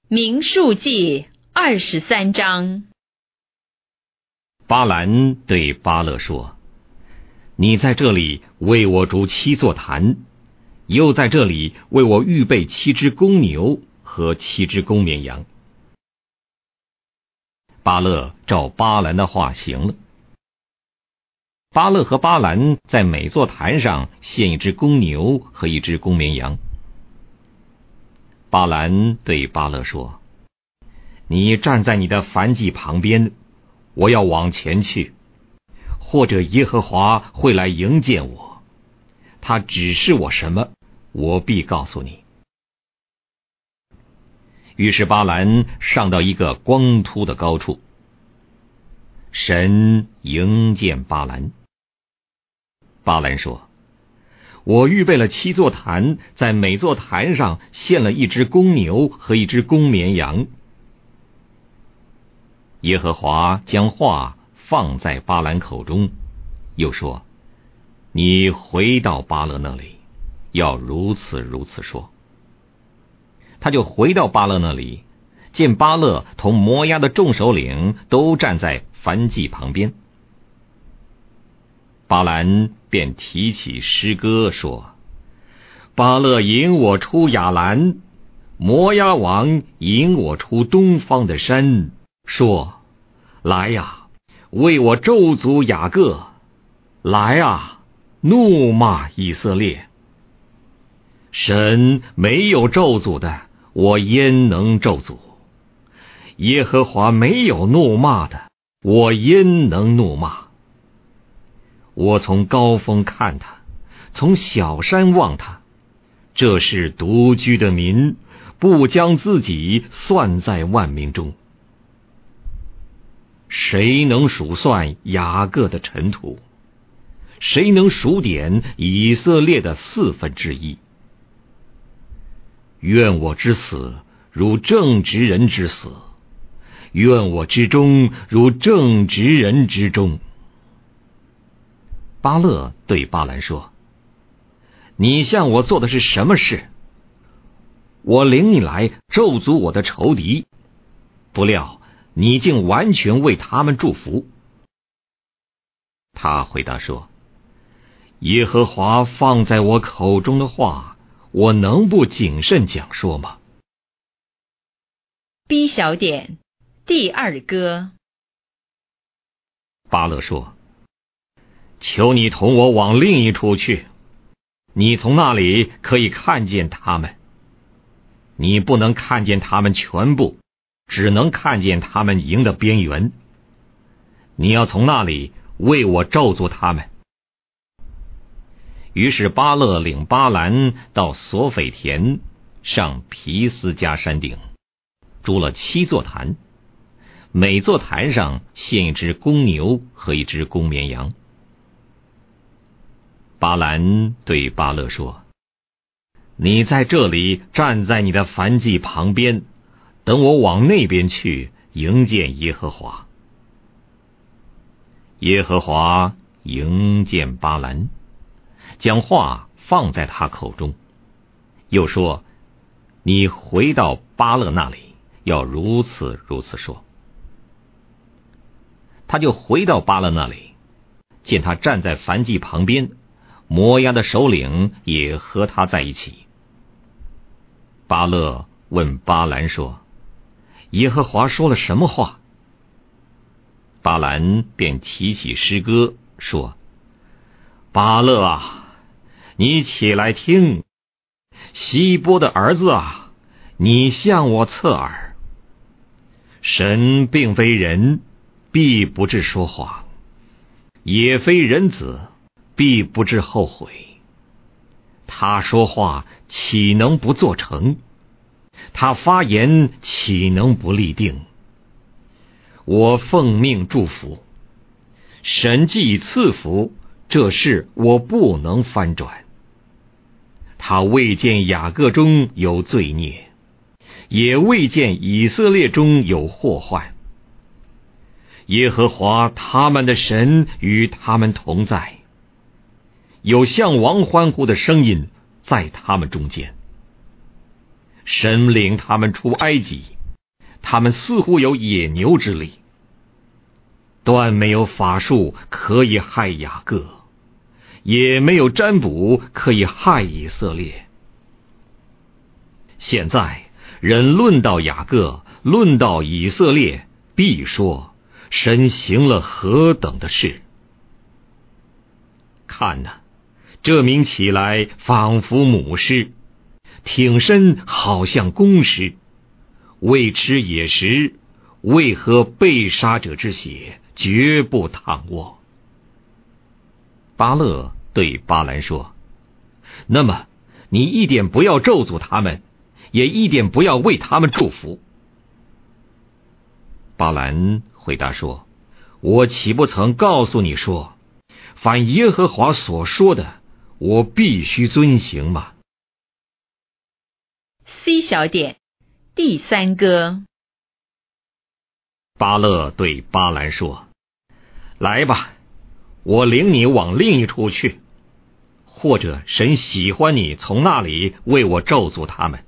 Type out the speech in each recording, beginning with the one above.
民数记23章。 巴兰对巴勒说：你在这里为我筑7座坛，又在这里为我预备7只公牛和7只公绵羊。巴勒照巴兰的话行了。巴勒和巴兰在每座坛上献1只公牛和1只公绵羊。巴兰对巴勒说：你站在你的燔祭旁边，我要往前去，或者耶和华会来迎接我，他指示我什么，我必告诉你。于是巴兰上到一个光秃的高处，神迎见巴兰。巴兰说：我预备了7座坛，在每座坛上献了1只公牛和1只公绵羊。耶和华将话放在巴兰口中，又说：你回到巴勒那里，要如此说。他就回到巴勒那里，见巴勒同摩押的众首领都站在燔祭旁边。巴兰便提起诗歌说：巴勒引我出亚兰，摩押王引我出东方的山，说：来呀，为我咒诅雅各，来啊，怒骂以色列。神没有咒诅的，我焉能咒诅？耶和华没有怒骂的，我焉能怒骂？我从高峰看他，从小山望他，这是独居的民，不将自己算在万民中。谁能数算雅各的尘土？谁能数点以色列的1/4？愿我之死如正直人之死，愿我之终如正直人之终。巴勒对巴兰说：你向我做的是什么事？我领你来咒诅我的仇敌，不料你竟完全为他们祝福。他回答说：耶和华放在我口中的话，我能不谨慎讲说吗？ B 小点第2歌。 巴勒说：求你同我往另一处去，你从那里可以看见他们。你不能看见他们全部，只能看见他们营的边缘。你要从那里为我咒诅他们。于是巴勒领巴兰到索斐田，上皮斯加山顶，筑了7座坛，每座坛上献1只公牛和1只公绵羊。巴兰对巴勒说：你在这里站在你的燔祭旁边，等我往那边去迎见耶和华。耶和华迎见巴兰，将话放在他口中，又说：你回到巴勒那里，要如此说。他就回到巴勒那里，见他站在燔祭旁边，摩押的首领也和他在一起。巴勒问巴兰说：耶和华说了什么话？巴兰便提起诗歌说：巴勒啊，你起来听，希波的儿子啊，你向我侧耳。神并非人，必不致说谎，也非人子，必不致后悔。他说话岂能不做成？他发言岂能不立定？我奉命祝福，神既已赐福，这事我不能翻转。他未见雅各中有罪孽，也未见以色列中有祸患。耶和华他们的神与他们同在，有向王欢呼的声音在他们中间。神领他们出埃及， 他们似乎有野牛之力，断没有法术可以害雅各，也没有占卜可以害以色列。现在人论到雅各，论到以色列，必说神行了何等的事。看哪，这名起来仿佛母狮，挺身好像公狮，为吃野食，为喝被杀者之血，绝不躺卧。巴勒对巴兰说，那么你一点不要咒诅他们，也一点不要为他们祝福。巴兰回答说，我岂不曾告诉你说，凡耶和华所说的，我必须遵行吗？ C 小点第3歌。 巴勒对巴兰说，来吧，我领你往另一处去，或者神喜欢你从那里为我咒诅他们。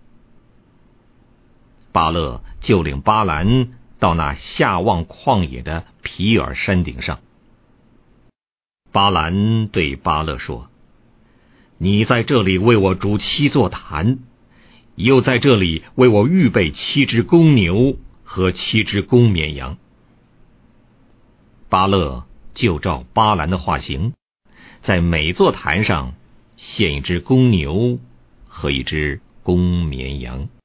巴勒就领巴兰到那下望旷野的皮尔山顶上。巴兰对巴勒说，你在这里为我筑7座坛，又在这里为我预备7只公牛和7只公绵羊。巴勒就照巴兰的话行，在每座坛上献1只公牛和1只公绵羊。